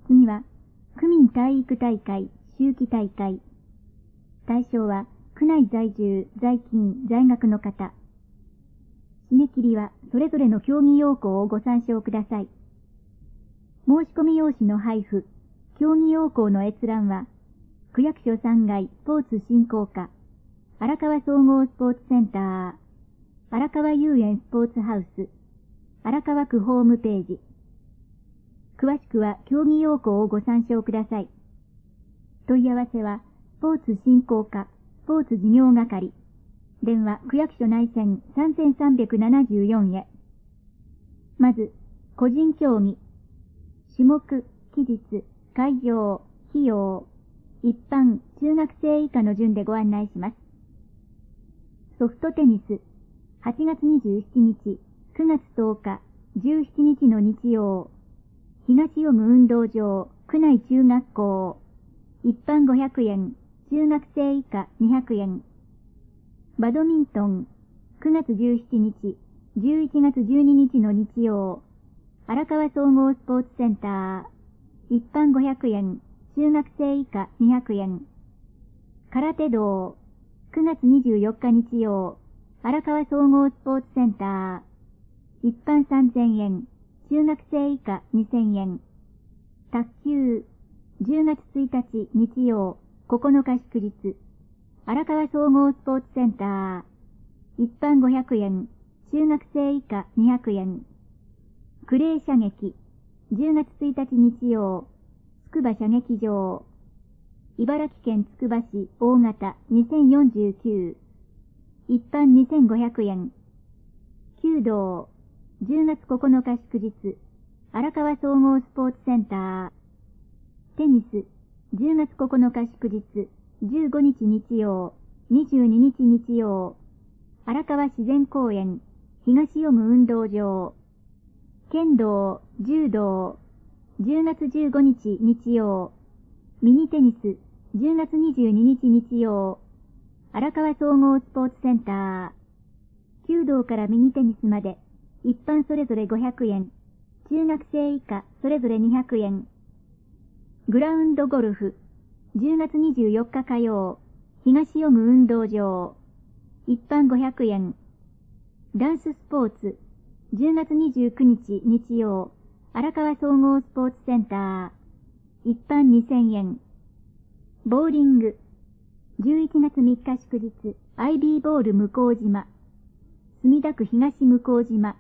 次は、区民体育大会、秋季大会。対象は、区内在住、在勤、在学の方。締め切りは、それぞれの競技要項をご参照ください。申し込み用紙の配布、競技要項の閲覧は、区役所3階スポーツ振興課、荒川総合スポーツセンター、荒川遊園スポーツハウス、荒川区ホームページ。詳しくは競技要項をご参照ください。問い合わせは、スポーツ振興課、スポーツ事業係。電話、区役所内線3374へ。まず、個人競技。種目、期日、会場、費用、一般、中学生以下の順でご案内します。ソフトテニス、8月27日、9月10日、17日の日曜、東読む運動場、区内中学校、一般500円、中学生以下200円。バドミントン、9月17日、11月12日の日曜、荒川総合スポーツセンター、一般500円、中学生以下200円。空手道、9月24日日曜、荒川総合スポーツセンター、一般3000円、中学生以下2000円。卓球、10月1日日曜、9日祝日、荒川総合スポーツセンター、一般500円、中学生以下200円。クレー射撃、10月1日日曜、筑波射撃場、茨城県つくば市大型2049、一般2500円。弓道、10月9日祝日、荒川総合スポーツセンター。テニス、10月9日祝日、15日日曜、22日日曜、荒川自然公園、東読む運動場。剣道、柔道、10月15日日曜、ミニテニス、10月22日日曜、荒川総合スポーツセンター。弓道からミニテニスまで、一般それぞれ500円、中学生以下それぞれ200円。グラウンドゴルフ、10月24日火曜、東読む運動場、一般500円。ダンススポーツ、10月29日日曜、荒川総合スポーツセンター、一般2000円。ボーリング、11月3日祝日、IB ボール向島、墨田区東向島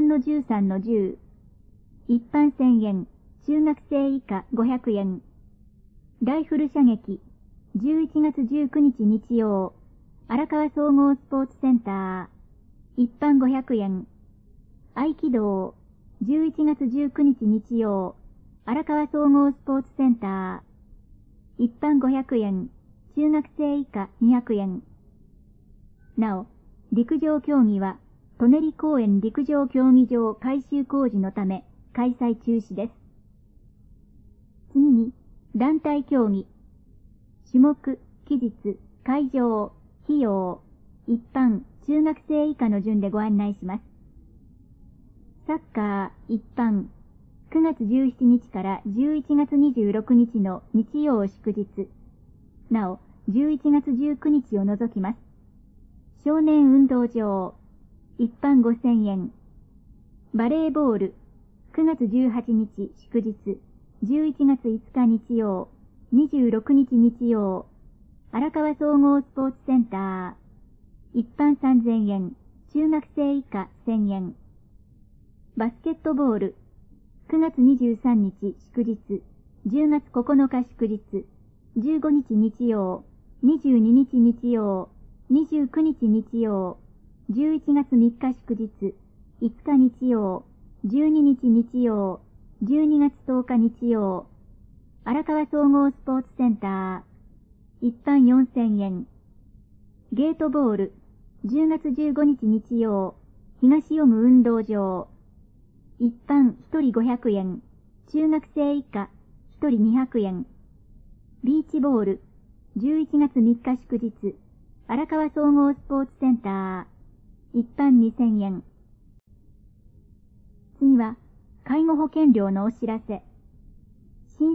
3-13-10、一般1000円、中学生以下500円。ライフル射撃、11月19日日曜、荒川総合スポーツセンター、一般500円。合気道、11月19日日曜、荒川総合スポーツセンター、一般500円、中学生以下200円。なお、陸上競技は、舎人公園陸上競技場改修工事のため、開催中止です。次に、団体競技。種目、期日、会場、費用、一般、中学生以下の順でご案内します。サッカー、一般、9月17日から11月26日の日曜祝日。なお、11月19日を除きます。少年運動場、一般5000円。バレーボール、9月18日祝日、11月5日日曜、26日日曜、荒川総合スポーツセンター、一般3000円、中学生以下1000円。バスケットボール、9月23日祝日、10月9日祝日、15日日曜、22日日曜、29日日曜、11月3日祝日、5日日曜、12日日曜、12月10日日曜、荒川総合スポーツセンター、一般4000円。ゲートボール、10月15日日曜、東読む運動場、一般1人500円、中学生以下1人200円。ビーチボール、11月3日祝日、荒川総合スポーツセンター、一般2000円。次は、介護保険料のお知らせ。申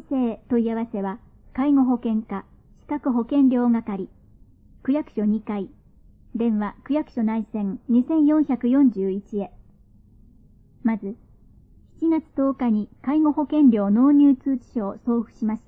生問い合わせは、介護保険課、資格保険料係、区役所2階、電話区役所内線2441へ。まず、7月10日に介護保険料納入通知書を送付しました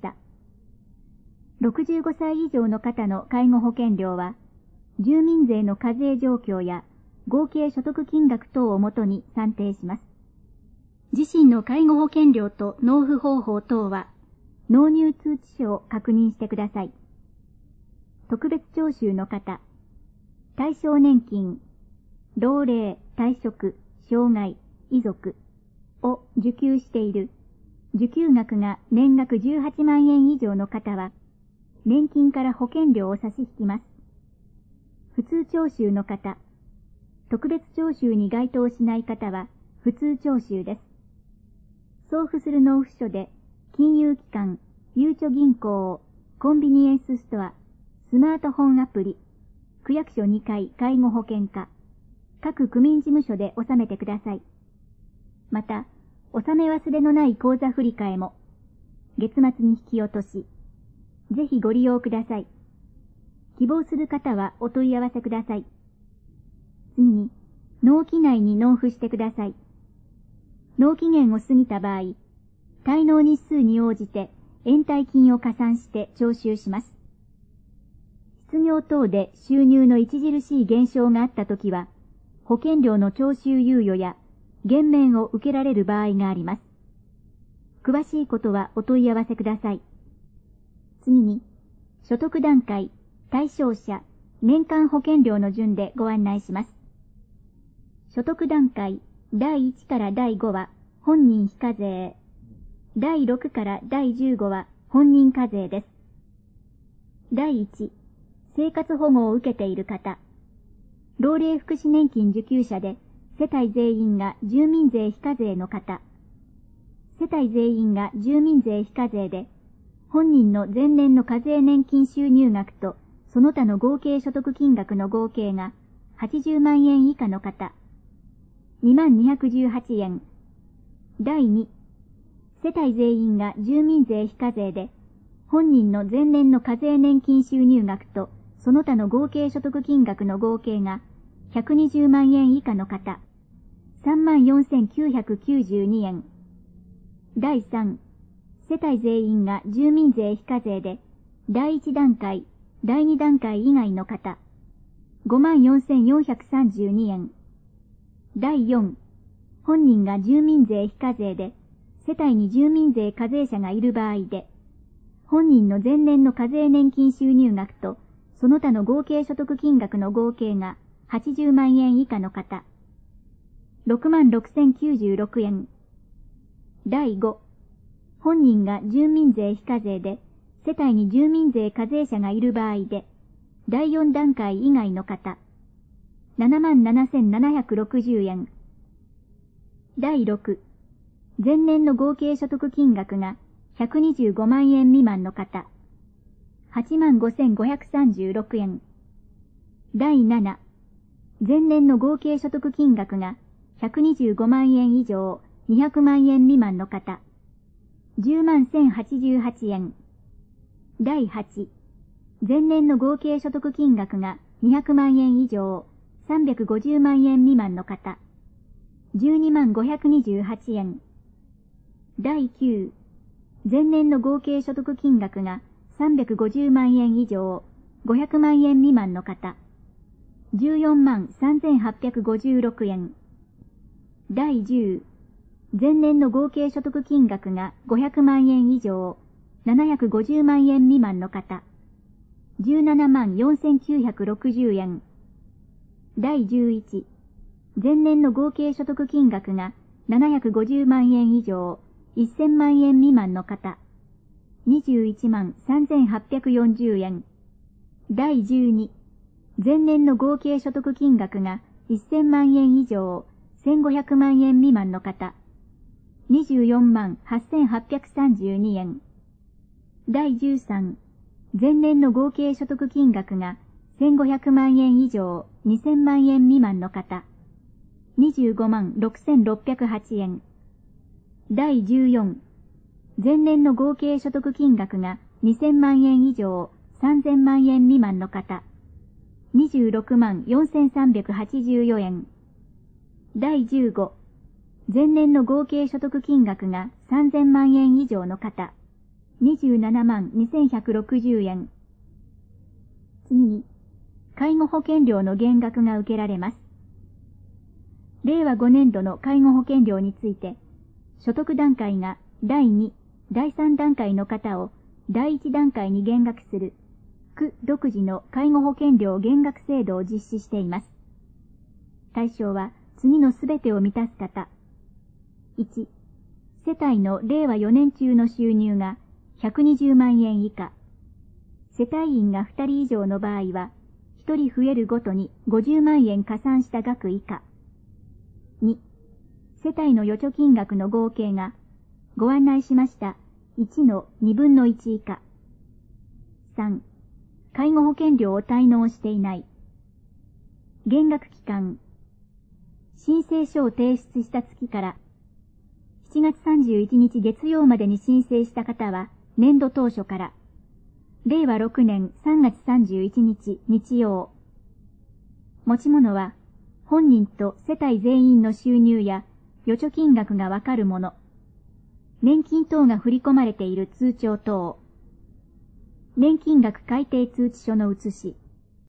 。65歳以上の方の介護保険料は、住民税の課税状況や合計所得金額等をもとに算定します。自身の介護保険料と納付方法等は、納入通知書を確認してください。特別徴収の方、対象年金、老齢、退職、障害、遺族を受給している、受給額が年額18万円以上の方は、年金から保険料を差し引きます。普通徴収の方、特別徴収に該当しない方は、普通徴収です。送付する納付書で、金融機関、ゆうちょ銀行、コンビニエンスストア、スマートフォンアプリ、区役所2階介護保険課、各区民事務所で納めてください。また、納め忘れのない口座振替も、月末に引き落とし、ぜひご利用ください。希望する方はお問い合わせください。次に、納期内に納付してください。納期限を過ぎた場合、滞納日数に応じて延滞金を加算して徴収します。失業等で収入の著しい減少があったときは、保険料の徴収猶予や減免を受けられる場合があります。詳しいことはお問い合わせください。次に、所得段階、対象者、年間保険料の順でご案内します。所得段階、第1から第5は本人非課税。第6から第15は本人課税です。第1、生活保護を受けている方。老齢福祉年金受給者で、世帯全員が住民税非課税の方。世帯全員が住民税非課税で、本人の前年の課税年金収入額とその他の合計所得金額の合計が80万円以下の方。2218円。第2、世帯全員が住民税非課税で、本人の前年の課税年金収入額とその他の合計所得金額の合計が120万円以下の方。34,992円。第3、世帯全員が住民税非課税で、第1段階、第2段階以外の方。54,432円。第4、本人が住民税非課税で、世帯に住民税課税者がいる場合で、本人の前年の課税年金収入額と、その他の合計所得金額の合計が80万円以下の方。66,096円。第5、本人が住民税非課税で、世帯に住民税課税者がいる場合で、第4段階以外の方。77,760円。第6、前年の合計所得金額が125万円未満の方。85,536円。第7、前年の合計所得金額が125万円以上200万円未満の方。101,088円。第8、前年の合計所得金額が200万円以上350万円未満の方。12528円。第9、前年の合計所得金額が350万円以上500万円未満の方。143,856円。第10、前年の合計所得金額が500万円以上750万円未満の方。174,960円。第11、前年の合計所得金額が750万円以上1000万円未満の方。213,840円。第12、前年の合計所得金額が1000万円以上1500万円未満の方。248,832円。第13、前年の合計所得金額が1500万円以上2000万円未満の方。256,608円。第14、 前年の合計所得金額が2000万円以上3000万円未満の方、26万4384円。第15、前年の合計所得金額が3000万円以上の方、27万2160円。次に、介護保険料の減額が受けられます。令和5年度の介護保険料について、所得段階が第2、第3段階の方を第1段階に減額する、区独自の介護保険料減額制度を実施しています。対象は次のすべてを満たす方。1、世帯の令和4年中の収入が120万円以下。世帯員が2人以上の場合は、1人増えるごとに50万円加算した額以下。2、世帯の預貯金額の合計が、ご案内しました1の2分の1以下。3、介護保険料を滞納していない。減額期間。申請書を提出した月から7月31日月曜までに申請した方は年度当初から、令和6年3月31日日曜。持ち物は本人と世帯全員の収入や預貯金額がわかるもの、年金等が振り込まれている通帳等、年金額改定通知書の写し。